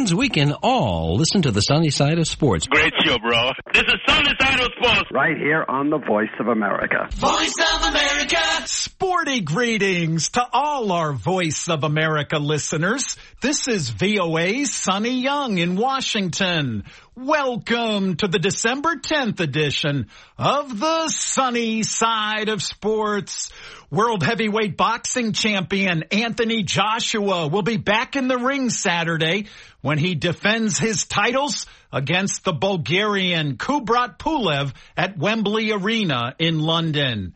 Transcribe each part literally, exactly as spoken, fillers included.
means we can all listen to the sunny side of sports. Great show, bro. This is Sunny Side of Sports. Right here on the Voice of America. Voice of America. Sporty greetings to all our Voice of America listeners. This is V O A's Sonny Young in Washington. Welcome to the December tenth edition of the Sunny Side of Sports. World heavyweight boxing champion Anthony Joshua will be back in the ring Saturday when he defends his titles against the Bulgarian Kubrat Pulev at Wembley Arena in London.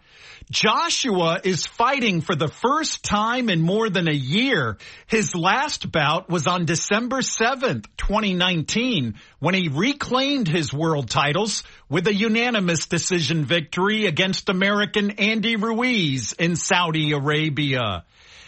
Joshua is fighting for the first time in more than a year. His last bout was on December seventh, twenty nineteen, when he reclaimed his world titles with a unanimous decision victory against American Andy Ruiz in Saudi Arabia.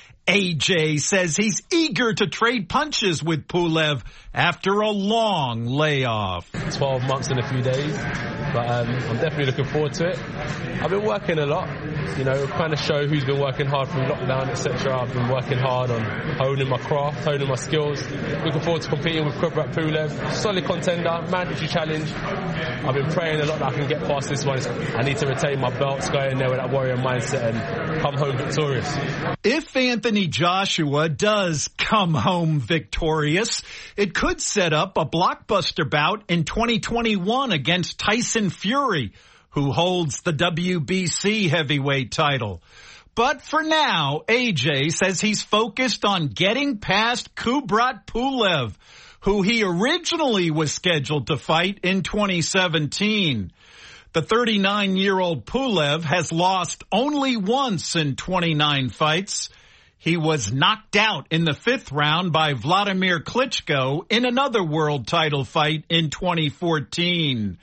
A J says he's eager to trade punches with Pulev after a long layoff. twelve months and a few days, but um, I'm definitely looking forward to it. I've been working a lot, you know, kind of show who's been working hard through lockdown, et cetera. I've been working hard on honing my craft, honing my skills. Looking forward to competing with Kubrat Pulev. Solid contender, mandatory challenge. I've been praying a lot that I can get past this one. I need to retain my belts, go in there with that warrior mindset and come home victorious. If Anthony Joshua does come home victorious, it could set up a blockbuster bout in twenty twenty-one against Tyson Fury, who holds the W B C heavyweight title. But for now, A J says he's focused on getting past Kubrat Pulev, who he originally was scheduled to fight in twenty seventeen. The thirty-nine-year-old Pulev has lost only once in twenty-nine fights. He was knocked out in the fifth round by Vladimir Klitschko in another world title fight in twenty fourteen.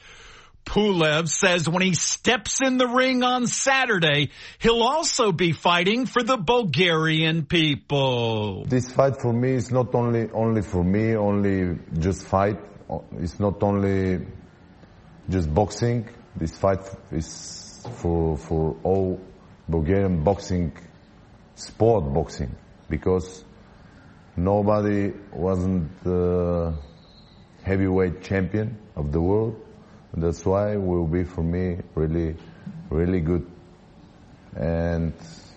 Pulev says when he steps in the ring on Saturday, he'll also be fighting for the Bulgarian people. This fight for me is not only only for me, only just fight. It's not only just boxing. This fight is for for all Bulgarian boxing, sport boxing, because nobody wasn't the heavyweight champion of the world. And that's why it will be for me really, really good. And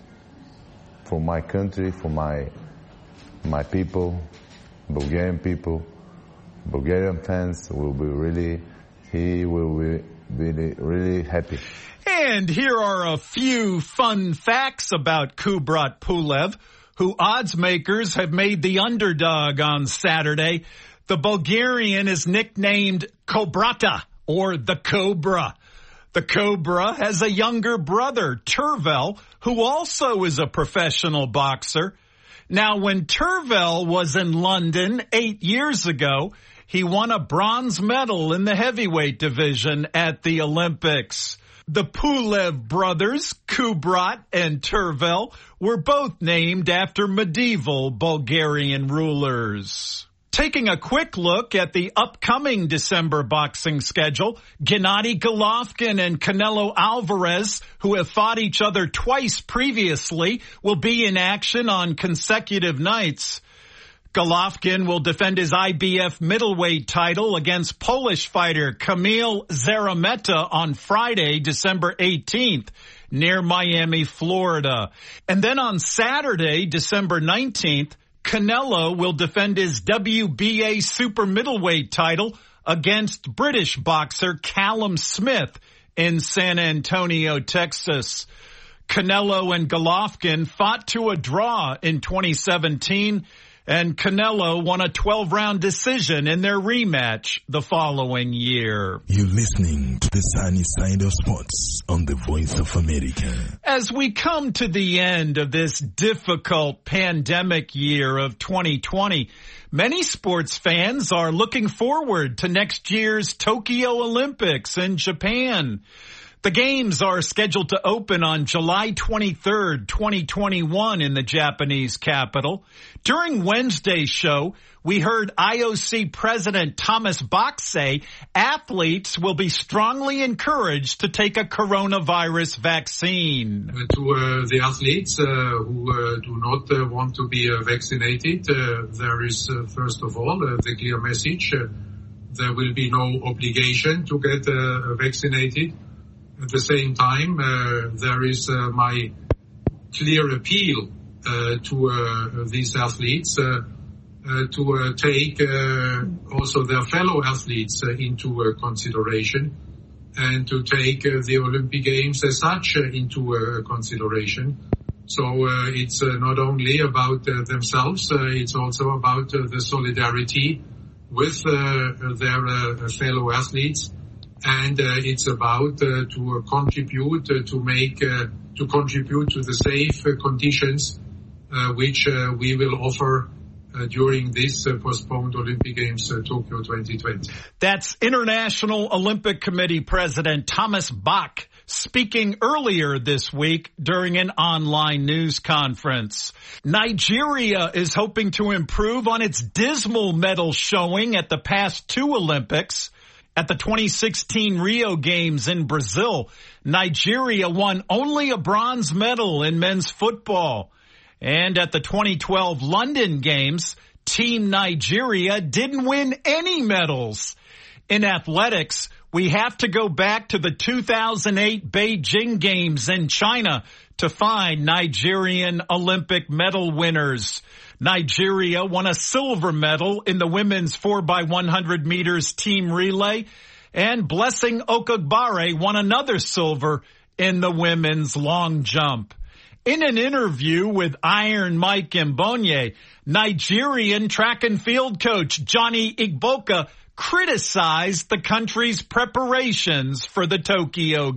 for my country, for my my people, Bulgarian people, Bulgarian fans will be really, he will be really, really happy. And here are a few fun facts about Kubrat Pulev, who odds makers have made the underdog on Saturday. The Bulgarian is nicknamed Kobrata, or the Cobra. The Cobra has a younger brother, Tervel, who also is a professional boxer. Now, when Tervel was in London eight years ago, he won a bronze medal in the heavyweight division at the Olympics. The Pulev brothers, Kubrat and Tervel, were both named after medieval Bulgarian rulers. Taking a quick look at the upcoming December boxing schedule, Gennady Golovkin and Canelo Alvarez, who have fought each other twice previously, will be in action on consecutive nights. Golovkin will defend his I B F middleweight title against Polish fighter Kamil Zarameta on Friday, December eighteenth, near Miami, Florida. And then on Saturday, December nineteenth, Canelo will defend his W B A super middleweight title against British boxer Callum Smith in San Antonio, Texas. Canelo and Golovkin fought to a draw in twenty seventeen, and Canelo won a twelve-round decision in their rematch the following year. You're listening to the Sunny Side of Sports on the Voice of America. As we come to the end of this difficult pandemic year of twenty twenty, many sports fans are looking forward to next year's Tokyo Olympics in Japan. The games are scheduled to open on July twenty-third, twenty twenty-one in the Japanese capital. During Wednesday's show, we heard I O C President Thomas Bach say athletes will be strongly encouraged to take a coronavirus vaccine. Uh, to uh, the athletes uh, who uh, do not uh, want to be uh, vaccinated, uh, there is, uh, first of all, uh, the clear message. Uh, there will be no obligation to get uh, vaccinated. At the same time, uh, there is uh, my clear appeal uh, to uh, these athletes uh, uh, to uh, take uh, also their fellow athletes uh, into uh, consideration and to take uh, the Olympic Games as such uh, into uh, consideration. So uh, it's uh, not only about uh, themselves, uh, it's also about uh, the solidarity with uh, their uh, fellow athletes. And uh, it's about uh, to uh, contribute uh, to make uh, to contribute to the safe uh, conditions uh, which uh, we will offer uh, during this uh, postponed Olympic Games uh, Tokyo twenty twenty. That's International Olympic Committee President Thomas Bach speaking earlier this week during an online news conference. Nigeria is hoping to improve on its dismal medal showing at the past two Olympics. At the twenty sixteen Rio Games in Brazil, Nigeria won only a bronze medal in men's football. And at the twenty twelve London Games, Team Nigeria didn't win any medals. In athletics, we have to go back to the two thousand eight Beijing Games in China to find Nigerian Olympic medal winners. Nigeria won a silver medal in the women's four by one hundred meters team relay, and Blessing Okagbare won another silver in the women's long jump. In an interview with Iron Mike Mbonye, Nigerian track and field coach Johnny Igboka criticized the country's preparations for the Tokyo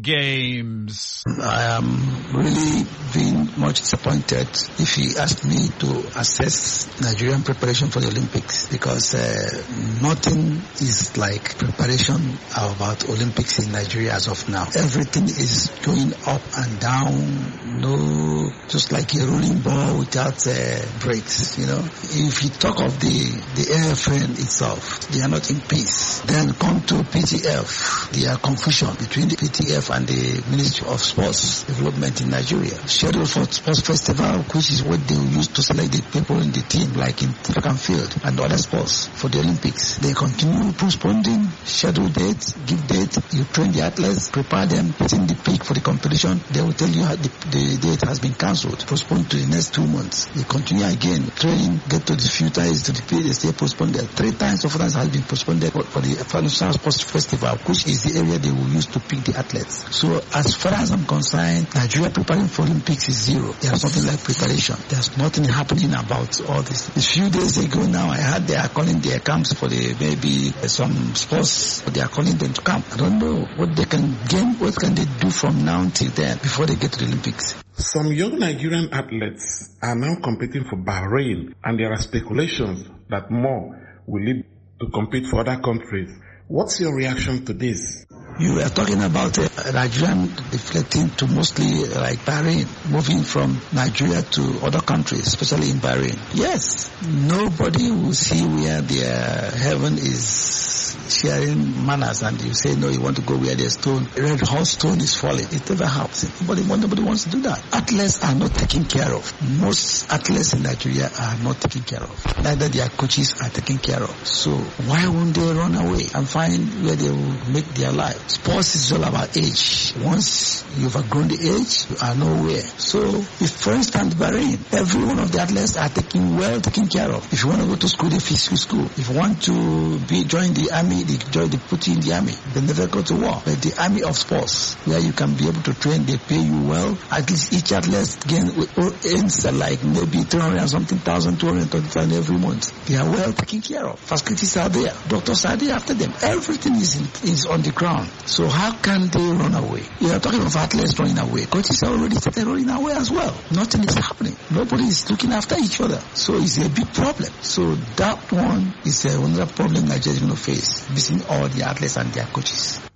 Games. I am really being much disappointed if he asked me to assess Nigerian preparation for the Olympics, because uh, nothing is like preparation about Olympics in Nigeria as of now. Everything is going up and down, no, just like a rolling ball without uh, brakes, you know. If you talk of the, the A F N itself, they are not in peace. Then come to P T F. There are confusion between the P T F and the Ministry of Sports Development in Nigeria. Schedule for sports festival, which is what they use to select the people in the team, like in track and field and other sports for the Olympics. They continue postponing, schedule dates, give dates, you train the athletes, prepare them, put in the peak for the competition. They will tell you how the, the date has been cancelled, postponed to the next two months. They continue again, train, get to the few times to the period, they stay postponed. Three times of France has been postponed for, for the International Sports Festival, which is the area they will use to pick the athletes. So as far as I'm concerned, Nigeria preparing for Olympics is zero. There's nothing like preparation. There's nothing happening about all this. A few days ago now, I heard they are calling their camps for the maybe some sports, but they are calling them to camp. I don't know what they can gain, what can they do from now till then before they get to the Olympics. Some young Nigerian athletes are now competing for Bahrain, and there are speculations that more will lead to compete for other countries. What's your reaction to this? You are talking about uh, Nigerian deflecting to mostly uh, like Bahrain, moving from Nigeria to other countries, especially in Bahrain. Yes, nobody will see where their heaven is sharing manners, and you say, no, you want to go where there's stone, red hot stone is falling. It never happens. Nobody, nobody wants to do that. Athletes are not taken care of. Most athletes in Nigeria are not taken care of. Neither their coaches are taken care of. So why won't they run away and find where they will make their life? Sports is all about age. Once you've outgrown the age, you are nowhere. So if, for instance, Bahrain, every one of the athletes are taken well taken care of. If you want to go to school, they feed you school. If you want to be join the army, they join, they put you in the army. They never go to war. But the army of sports, where you can be able to train, they pay you well. At least each athlete gain earns like maybe three hundred and something thousand, two hundred twenty thousand every month. They are well taken care of. Facilities are there. Doctors are there after them. Everything is in, is on the ground. So how can they run away? You are talking of athletes running away. Coaches are already started running away as well. Nothing is happening. Nobody is looking after each other. So it's a big problem. So that one is another problem Nigeria is going to face, missing all the athletes and their coaches.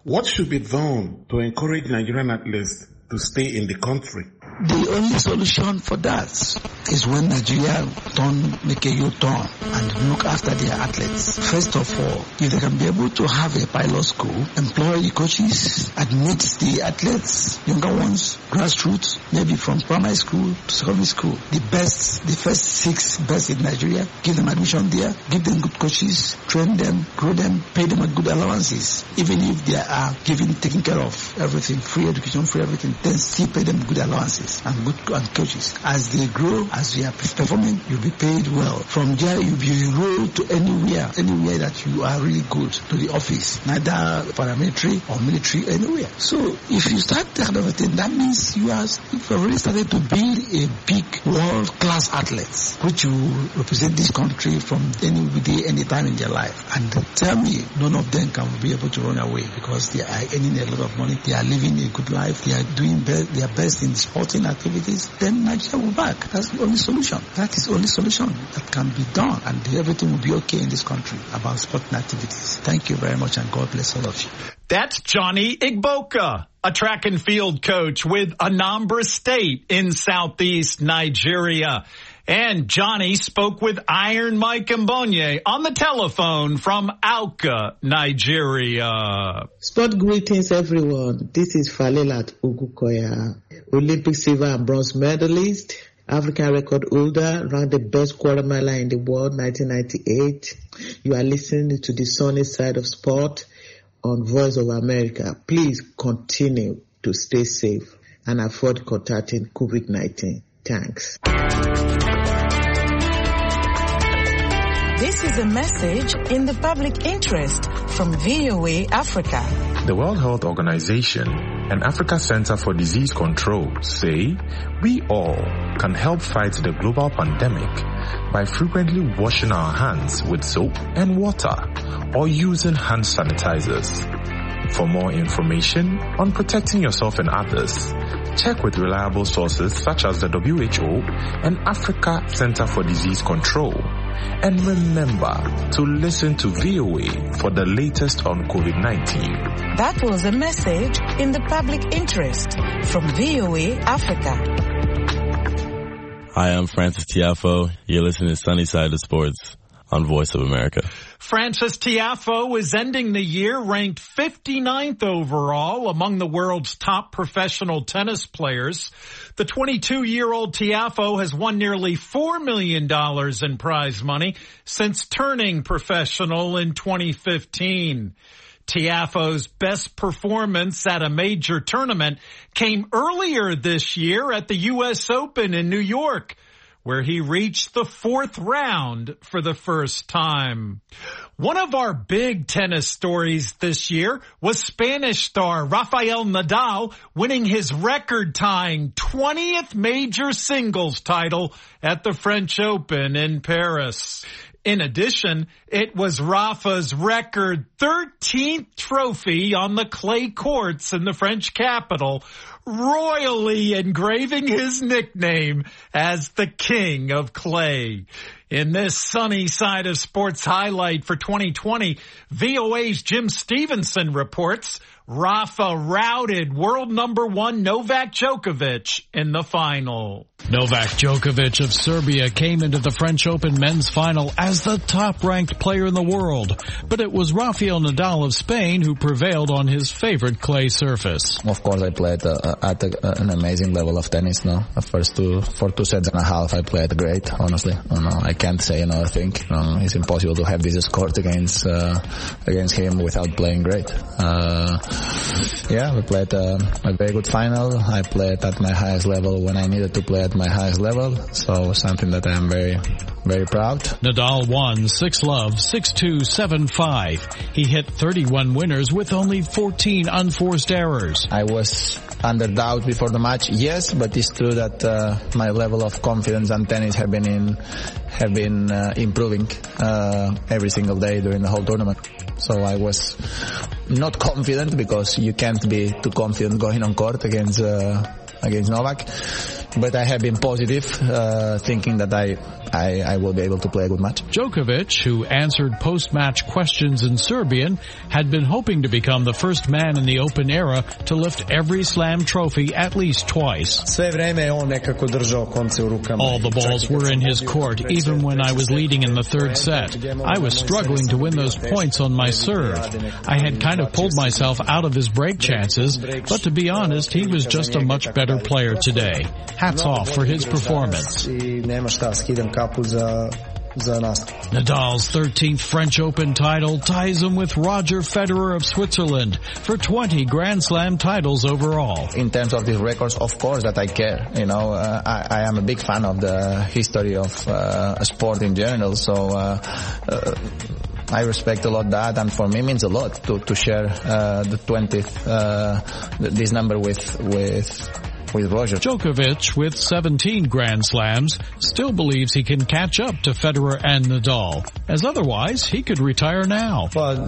What should be done to encourage Nigerian athletes to stay in the country? The only solution for that is when Nigeria turn, make a U-turn and look after their athletes. First of all, if they can be able to have a pilot school, employ the coaches, admit the athletes, younger ones, grassroots, maybe from primary school to secondary school, the best, the first six best in Nigeria, give them admission there, give them good coaches, train them, grow them, pay them good allowances. Even if they are giving, taking care of everything, free education, free everything, then still pay them good allowances and good and coaches. As they grow, as they are performing, you'll be paid well. From there, you'll be enrolled to anywhere, anywhere that you are really good, to the office, neither paramilitary or military, anywhere. So if you start that kind of a thing, that means you are you've already started to build a big world-class athletes, which will represent this country from any day, any time in their life. And tell me, none of them can be able to run away because they are earning a lot of money, they are living a good life, they are doing be- their best in sporting activities, then Nigeria will back. That's the only solution. That is the only solution that can be done, and everything will be okay in this country about sporting activities. Thank you very much, and God bless all of you. That's Johnny Igboka, a track and field coach with Anambra State in southeast Nigeria. And Johnny spoke with Iron Mike Mbonye on the telephone from Awka, Nigeria. Sport greetings, everyone. This is Falilat Ugukoya, Olympic silver and bronze medalist, African record holder, ranked the best quarter miler in the world, nineteen ninety-eight. You are listening to the sunny side of sport on Voice of America. Please continue to stay safe and avoid contacting COVID nineteen. Thanks. This is a message in the public interest from V O A Africa. The World Health Organization and Africa Center for Disease Control say we all can help fight the global pandemic by frequently washing our hands with soap and water or using hand sanitizers. For more information on protecting yourself and others, check with reliable sources such as the W H O and Africa Center for Disease Control. And remember to listen to V O A for the latest on COVID nineteen. That was a message in the public interest from V O A Africa. Hi, I'm Francis Tiafo. You're listening to Sunny Side of Sports on Voice of America. Francis Tiafo is ending the year ranked fifty-ninth overall among the world's top professional tennis players. The twenty-two-year-old Tiafo has won nearly four million dollars in prize money since turning professional in twenty fifteen. Tiafo's best performance at a major tournament came earlier this year at the U S Open in New York, where he reached the fourth round for the first time. One of our big tennis stories this year was Spanish star Rafael Nadal winning his record-tying twentieth major singles title at the French Open in Paris. In addition, it was Rafa's record thirteenth trophy on the clay courts in the French capital, royally engraving his nickname as the King of Clay. In this sunny side of sports highlight for twenty twenty, V O A's Jim Stevenson reports Rafa routed world number one Novak Djokovic in the final. Novak Djokovic of Serbia came into the French Open men's final as the top-ranked player in the world, but it was Rafael Nadal of Spain who prevailed on his favorite clay surface. Of course, I played uh, at a, an amazing level of tennis. No, the first two, for two sets and a half, I played great. Honestly, no, no, I can't say another thing. No, it's impossible to have this scored against uh, against him without playing great. Uh, yeah, we played uh, a very good final. I played at my highest level when I needed to play at my highest level, so something that I'm very, very proud. Nadal won six love, six two, seven five. He hit thirty-one winners with only fourteen unforced errors. I was under doubt before the match, yes, but it's true that uh, my level of confidence and tennis have been in, have been uh, improving uh, every single day during the whole tournament. So I was not confident because you can't be too confident going on court against uh, against Novak. but I have been positive, uh, thinking that I, I, I will be able to play a good match. Djokovic, who answered post-match questions in Serbian, had been hoping to become the first man in the Open era to lift every Slam trophy at least twice. All the balls were in his court, even when I was leading in the third set. I was struggling to win those points on my serve. I had kind of pulled myself out of his break chances, but to be honest, he was just a much better player today. Hats off for his performance. Nadal's thirteenth French Open title ties him with Roger Federer of Switzerland for twenty Grand Slam titles overall. In terms of these records, of course that I care. You know, uh, I, I am a big fan of the history of uh, sport in general, so uh, uh, I respect a lot that, and for me it means a lot to, to share uh, the twentieth, uh, this number with with with Roger. Djokovic, with seventeen Grand Slams, still believes he can catch up to Federer and Nadal, as otherwise he could retire now. If I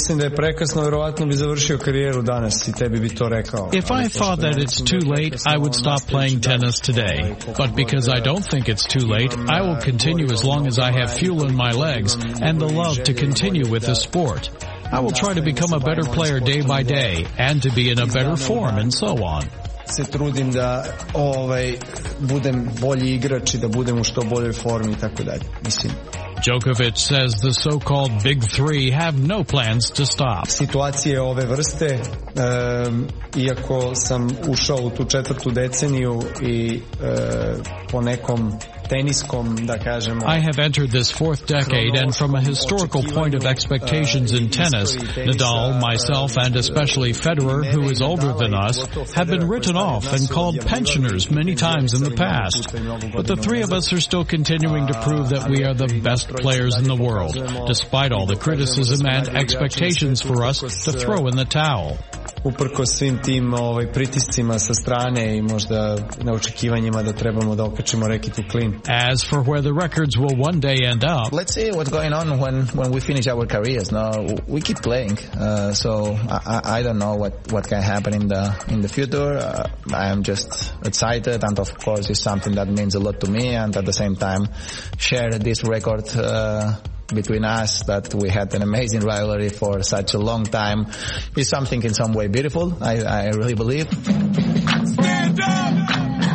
thought that it's too late, I would stop playing tennis today. But because I don't think it's too late, I will continue as long as I have fuel in my legs and the love to continue with the sport. I will try to become a better player day by day and to be in a better form and so on. se trudim da ovaj budem bolji igrač i da budem u što boljoj formi i tako dalje. Mislim, Djokovic says the so-called Big Three have no plans to stop. Situacije ove vrste, um, iako sam ušao u tu četvrtu deceniju i uh, po nekom teniskom, da kažemo, I have entered this fourth decade, and from a historical point of expectations in tennis, Nadal, myself, and especially Federer, who is older than us, have been written off and called pensioners many times in the past. But the three of us are still continuing to prove that we are the best players in the world, despite all the criticism and expectations for us to throw in the towel. Uprkos svim tim ovaj, pritiscima sa strane i možda na očekivanjima da trebamo da okačimo rekitu klin. As for where the records will one day end up, let's see what's going on when, when we finish our careers. No, we keep playing, uh, so I, I don't know what, what can happen in the in the future. Uh, I am just excited, and of course it's something that means a lot to me, and at the same time share this record uh, between us, that we had an amazing rivalry for such a long time, is something in some way beautiful. I, I really believe. Stand up!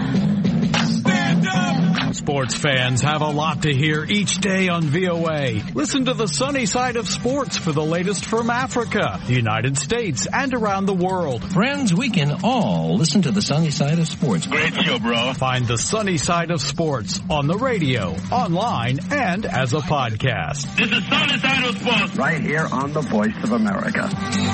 Stand up! Sports fans have a lot to hear each day on V O A. Listen to the sunny side of sports for the latest from Africa, the United States, and around the world. Friends, we can all listen to the sunny side of sports. Great show, bro. Find the sunny side of sports on the radio, online, and as a podcast. This is Sunny Side of Sports. Right here on the Voice of America.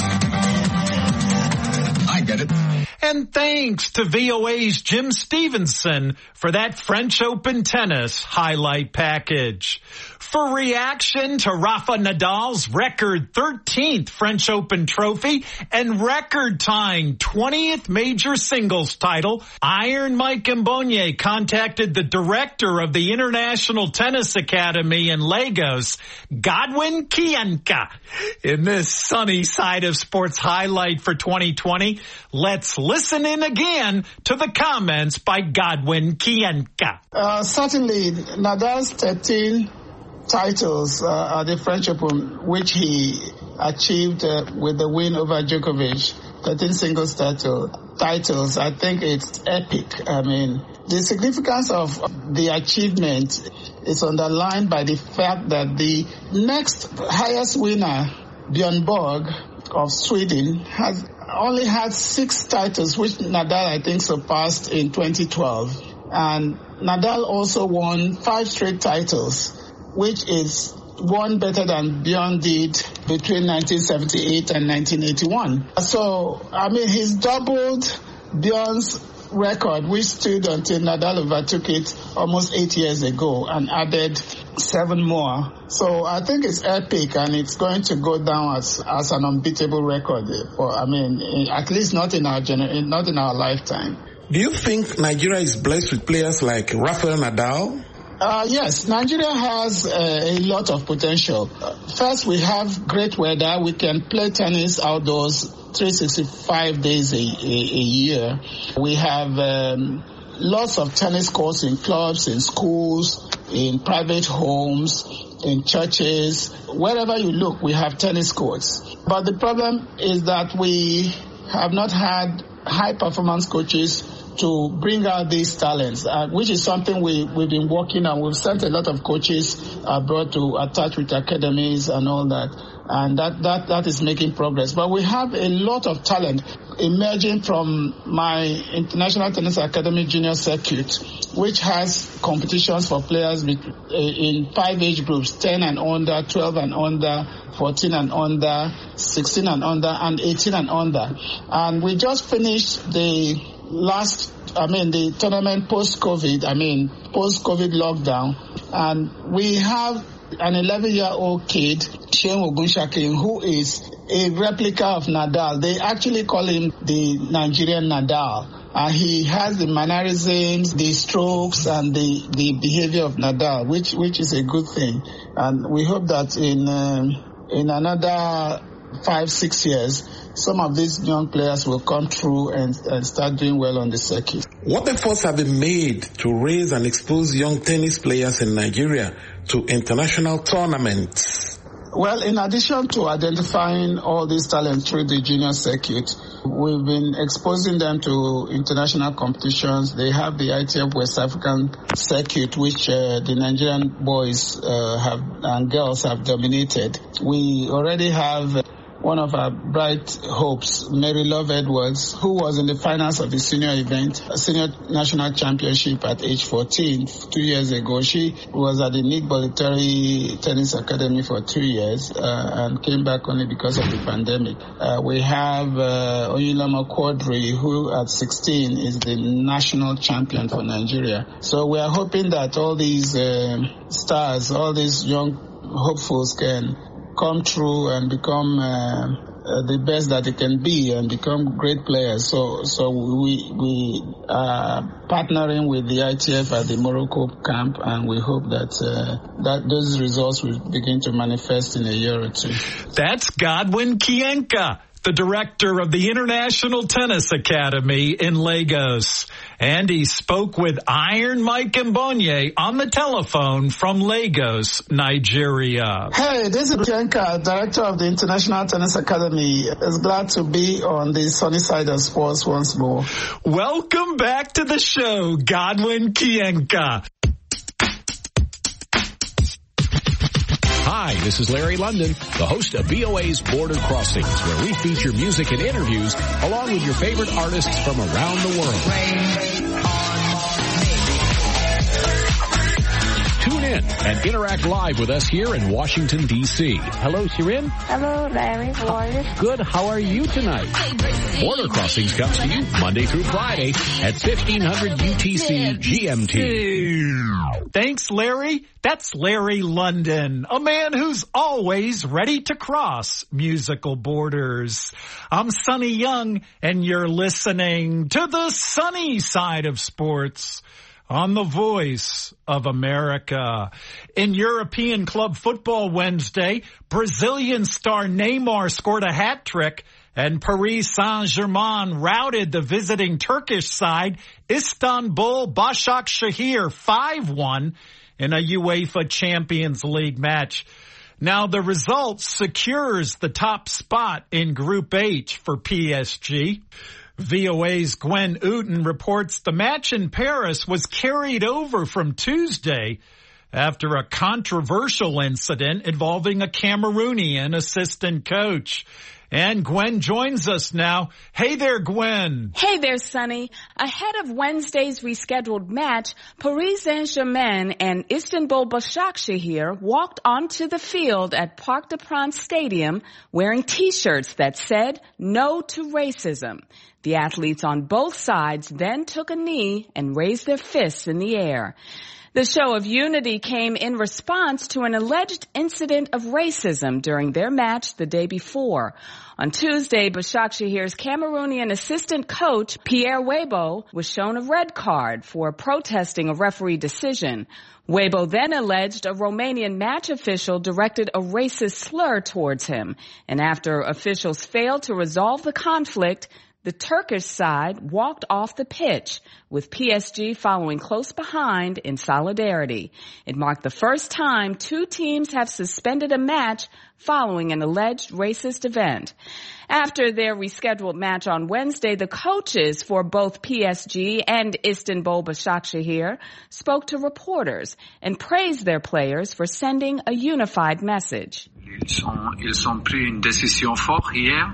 I get it. And thanks to V O A's Jim Stevenson for that French Open tennis highlight package. For reaction to Rafa Nadal's record thirteenth French Open trophy and record-tying twentieth major singles title, Iron Mike Mbonye contacted the director of the International Tennis Academy in Lagos, Godwin Kienka. In this sunny side of sports highlight for twenty twenty, let's listen in again to the comments by Godwin Kienka. Uh, certainly, Nadal's thirteen titles uh, at the French Open, which he achieved uh, with the win over Djokovic, thirteen singles title, titles, I think it's epic. I mean, the significance of the achievement is underlined by the fact that the next highest winner, Björn Borg of Sweden, has only had six titles, which Nadal, I think, surpassed in twenty twelve. And Nadal also won five straight titles, which is one better than Björn did between nineteen seventy-eight and nineteen eighty-one. So, I mean, he's doubled Björn's record, which stood until Nadal overtook it almost eight years ago and added seven more. So I think it's epic, and it's going to go down as as an unbeatable record. For, I mean, at least not in our gener- not in our lifetime. Do you think Nigeria is blessed with players like Rafael Nadal? Uh, yes, Nigeria has uh, a lot of potential. Uh, first, we have great weather. We can play tennis outdoors three hundred sixty-five days a, a, a year. We have um, lots of tennis courts in clubs, in schools, in private homes, in churches. Wherever you look, we have tennis courts. But the problem is that we have not had high-performance coaches to bring out these talents, uh, which is something we, we've been working on. We've sent a lot of coaches abroad to attach with academies and all that. And that, that, that is making progress. But we have a lot of talent emerging from my International Tennis Academy Junior Circuit, which has competitions for players in five age groups, ten and under, twelve and under, fourteen and under, sixteen and under, and eighteen and under. And we just finished the last, I mean, the tournament post-COVID, I mean, post-COVID lockdown. And we have an eleven-year-old kid, Seun Ogunsakin, who is a replica of Nadal. They actually call him the Nigerian Nadal. Uh, he has the mannerisms, the strokes, and the, the behavior of Nadal, which which is a good thing. And we hope that in um, in another five, six years, some of these young players will come through and, and start doing well on the circuit. What efforts have been made to raise and expose young tennis players in Nigeria to international tournaments? Well, in addition to identifying all these talents through the junior circuit, we've been exposing them to international competitions. They have the I T F West African circuit, which uh, the Nigerian boys uh, have and girls have dominated. We already have one of our bright hopes, Mary Love Edwards, who was in the finals of the senior event, a senior national championship at age fourteen, two years ago. She was at the Nick Bollettieri Tennis Academy for two years uh, and came back only because of the pandemic. Uh, we have uh, Oyinlama Quadri, who at sixteen is the national champion for Nigeria. So we are hoping that all these uh, stars, all these young hopefuls can come through and become uh, uh, the best that they can be and become great players. So so we we are partnering with the I T F at the Morocco camp, and we hope that uh, that those results will begin to manifest in a year or two. That's Godwin Kienka, the director of the International Tennis Academy in Lagos. And he spoke with Iron Mike Mbonye on the telephone from Lagos, Nigeria. Hey, this is Kienka, director of the International Tennis Academy. It's glad to be on the sunny side of sports once more. Welcome back to the show, Godwin Kienka. Hi, this is Larry London, the host of V O A's Border Crossings, where we feature music and interviews along with your favorite artists from around the world. Tune in and interact live with us here in Washington, D C Hello, Shirin. Hello, Larry. How are you? Good. How are you tonight? Border Crossings comes to you Monday through Friday at fifteen hundred U T C G M T. Thanks, Larry. That's Larry London, a man who's always ready to cross musical borders. I'm Sonny Young, and you're listening to the sunny side of sports on the Voice of America. In European club football Wednesday, Brazilian star Neymar scored a hat trick, and Paris Saint-Germain routed the visiting Turkish side Istanbul Başakşehir five one in a UEFA Champions League match. Now the result secures the top spot in Group H for P S G. V O A's Gwen Uten reports the match in Paris was carried over from Tuesday after a controversial incident involving a Cameroonian assistant coach. And Gwen joins us now. Hey there, Gwen. Hey there, Sonny. Ahead of Wednesday's rescheduled match, Paris Saint-Germain and Istanbul Başakşehir walked onto the field at Parc des Princes Stadium wearing T-shirts that said, "No to racism." The athletes on both sides then took a knee and raised their fists in the air. The show of unity came in response to an alleged incident of racism during their match the day before. On Tuesday, Başakşehir's Cameroonian assistant coach, Pierre Weibo, was shown a red card for protesting a referee decision. Weibo then alleged a Romanian match official directed a racist slur towards him. And after officials failed to resolve the conflict, the Turkish side walked off the pitch, with P S G following close behind in solidarity. It marked the first time two teams have suspended a match following an alleged racist event. After their rescheduled match on Wednesday, the coaches for both P S G and Istanbul Başakşehir spoke to reporters and praised their players for sending a unified message. Ils ont, ils ont pris une décision forte hier.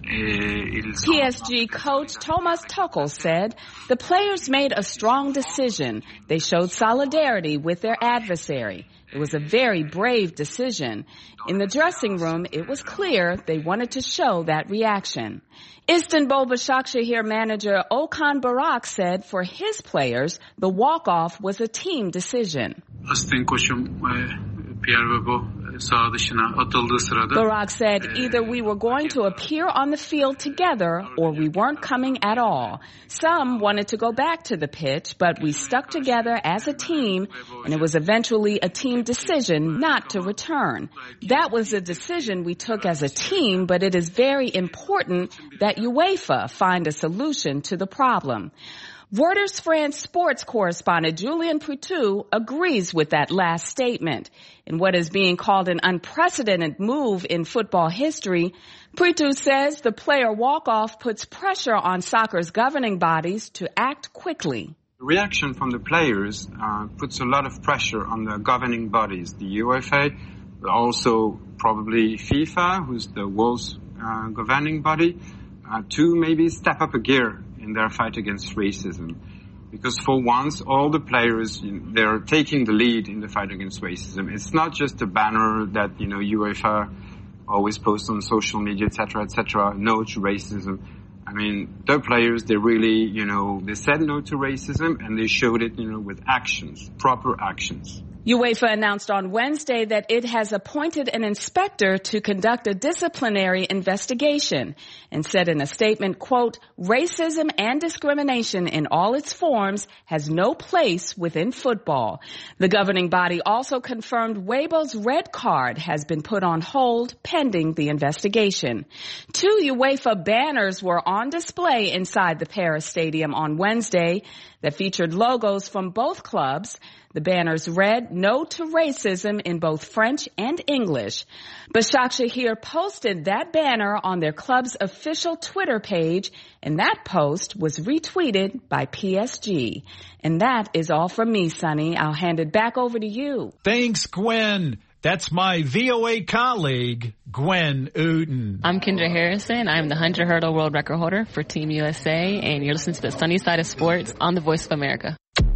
P S G coach Thomas Tuchel said the players made a strong decision. They showed solidarity with their adversary. It was a very brave decision. In the dressing room, it was clear they wanted to show that reaction. Istanbul Başakşehir manager Okan Barak said for his players, the walk-off was a team decision. Aslen koşum Pierre Bebo sağ dışına atıldığı sırada Barak said either we were going to appear on the field together or we weren't coming at all. Some wanted to go back to the pitch, but we stuck together as a team, and it was eventually a team decision not to return. That was a decision we took as a team, but it is very important that UEFA find a solution to the problem. Reuters France sports correspondent Julien Poutou agrees with that last statement. In what is being called an unprecedented move in football history, Poutou says the player walk-off puts pressure on soccer's governing bodies to act quickly. The reaction from the players uh, puts a lot of pressure on the governing bodies, the UEFA, but also probably FIFA, who's the world's uh, governing body, uh, to maybe step up a gear in their fight against racism. Because for once, all the players, you know, they're taking the lead in the fight against racism. It's not just a banner that, you know, UEFA always posts on social media, et cetera, et cetera, no to racism. I mean, the players, they really, you know, they said no to racism and they showed it, you know, with actions, proper actions. UEFA announced on Wednesday that it has appointed an inspector to conduct a disciplinary investigation and said in a statement, quote, racism and discrimination in all its forms has no place within football. The governing body also confirmed Weibo's red card has been put on hold pending the investigation. Two UEFA banners were on display inside the Paris Stadium on Wednesday that featured logos from both clubs. The banners read, no to racism in both French and English. Başakşehir posted that banner on their club's official Twitter page, and that post was retweeted by P S G. And that is all from me, Sonny. I'll hand it back over to you. Thanks, Gwen. That's my V O A colleague, Gwen Uden. I'm Kendra Harrison. I'm the one hundred hurdle world record holder for Team U S A, and you're listening to the Sunny Side of Sports on the Voice of America.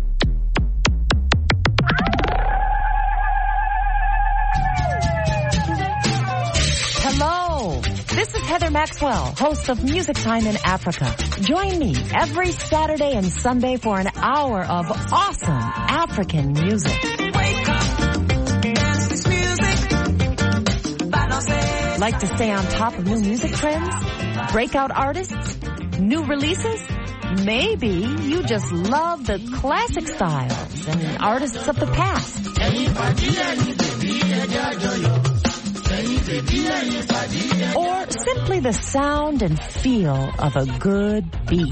Hello, this is Heather Maxwell, host of Music Time in Africa. Join me every Saturday and Sunday for an hour of awesome African music. Wake up, dance this music, balance. Like to stay on top of new music trends? Breakout artists? New releases? Maybe you just love the classic styles and artists of the past. Or simply the sound and feel of a good beat.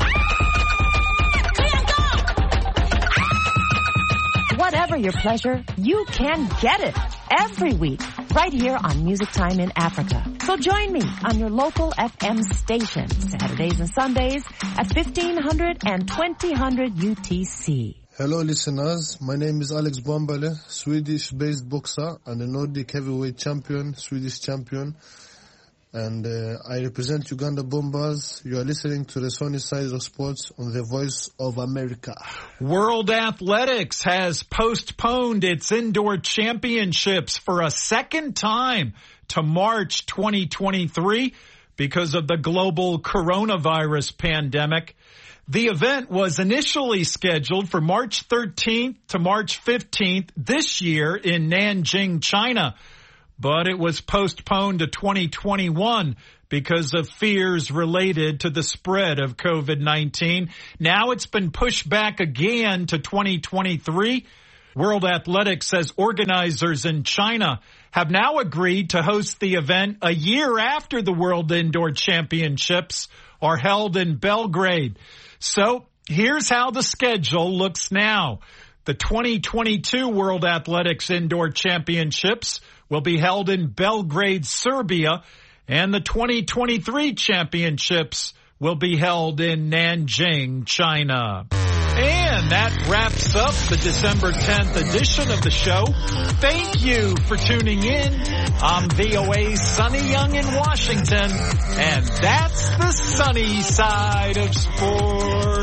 Whatever your pleasure, you can get it every week right here on Music Time in Africa. So join me on your local F M station, Saturdays and Sundays at fifteen hundred and twenty hundred U T C. Hello listeners, my name is Alex Bombale, Swedish-based boxer and a Nordic heavyweight champion, Swedish champion. And uh, I represent Uganda Bombers. You are listening to the Sunny Side of Sports on the Voice of America. World Athletics has postponed its indoor championships for a second time to March twenty twenty-three because of the global coronavirus pandemic. The event was initially scheduled for March thirteenth to March fifteenth this year in Nanjing, China, but it was postponed to twenty twenty-one because of fears related to the spread of COVID nineteen. Now it's been pushed back again to twenty twenty-three. World Athletics says organizers in China have now agreed to host the event a year after the World Indoor Championships are held in Belgrade. So here's how the schedule looks now. The twenty twenty-two World Athletics Indoor Championships will be held in Belgrade, Serbia, and the twenty twenty-three Championships will be held in Nanjing, China. And that wraps up the December tenth edition of the show. Thank you for tuning in. I'm V O A's Sonny Young in Washington, and that's the sunny side of sports.